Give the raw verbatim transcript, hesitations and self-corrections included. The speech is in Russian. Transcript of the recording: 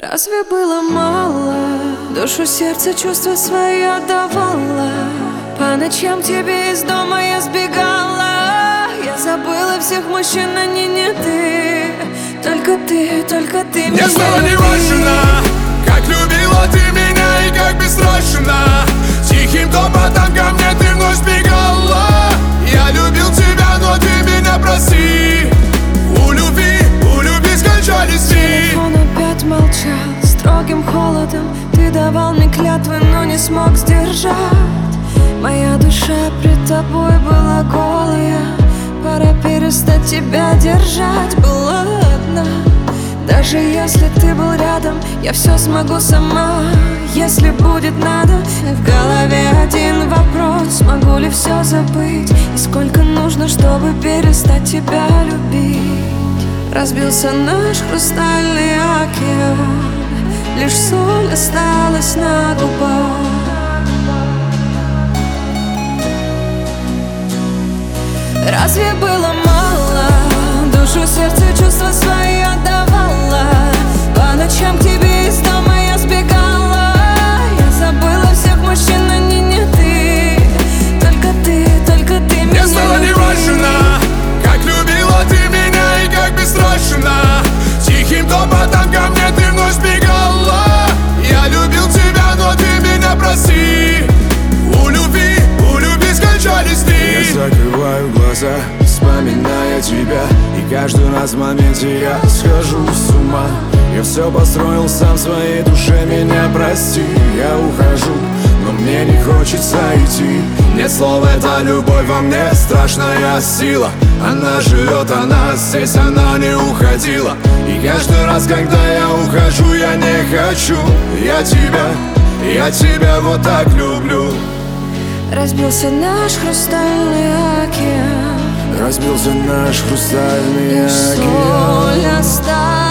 Разве было мало? Душу, сердце, чувства свои отдавала. По ночам к тебе из дома я сбегала. Я забыла всех мужчин, они не ты. Только ты, только ты меня. Мне стало не важно, как любила ты меня и как бесстрашно. Тихим топотом ко мне ты вновь сбегала. Я любил тебя, но ты меня прости. У любви, у любви скончались дни. Он опять молчал, строгим холодом. Ты давал мне клятвы, но не смог сдержать. Моя душа пред тобой была голая. Пора перестать тебя держать. Была одна. Даже если ты был рядом, я все смогу сама. Если будет надо. В голове один вопрос: смогу ли все забыть? И сколько нужно, чтобы перестать тебя любить? Разбился наш хрустальный океан. Лишь соль осталась на губах. Разве было мало? Душу, сердце, чувства свои отдавала. По ночам к тебе из дома я сбегала. Я забыла всех мужчин, они не ты. Только ты, только ты меня. Мне стало не важно, как любила ты меня и как бесстрашно. Тихим топотом ко мне ты вновь сбегала. Я любил тебя, но ты меня прости. У любви, у любви скончались дни. Я закрываю глаза, вспоминая тебя. И каждый раз в моменте я схожу с ума. Я все построил сам в своей душе, меня прости. Я ухожу, но мне не хочется идти. Нет слов, это любовь во мне, страшная сила. Она живет, она здесь, она не уходила. И каждый раз, когда я ухожу, я не хочу. Я тебя, я тебя вот так люблю. Разбился наш хрустальный океан. Разбился наш хрустальный океан. Соль осталась.